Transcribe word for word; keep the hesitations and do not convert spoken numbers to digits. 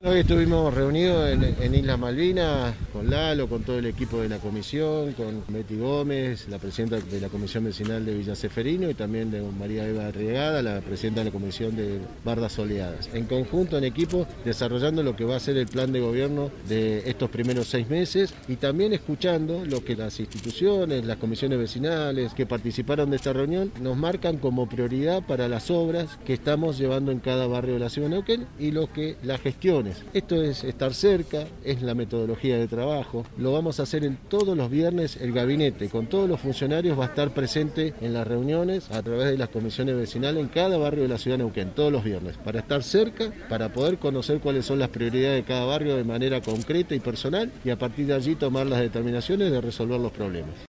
Hoy estuvimos reunidos en, en Islas Malvinas con Lalo, con todo el equipo de la comisión, con Betty Gómez, la presidenta de la Comisión Vecinal de Villa Ceferino, y también de María Eva Arriagada, la presidenta de la Comisión de Bardas Soleadas. En conjunto, en equipo, desarrollando lo que va a ser el plan de gobierno de estos primeros seis meses y también escuchando lo que las instituciones, las comisiones vecinales que participaron de esta reunión nos marcan como prioridad para las obras que estamos llevando en cada barrio de la ciudad de Neuquén y lo que las gestiones. Esto es estar cerca, es la metodología de trabajo. Lo vamos a hacer en todos los viernes. El gabinete con todos los funcionarios va a estar presente en las reuniones a través de las comisiones vecinales en cada barrio de la ciudad de Neuquén, todos los viernes, para estar cerca, para poder conocer cuáles son las prioridades de cada barrio de manera concreta y personal y a partir de allí tomar las determinaciones de resolver los problemas.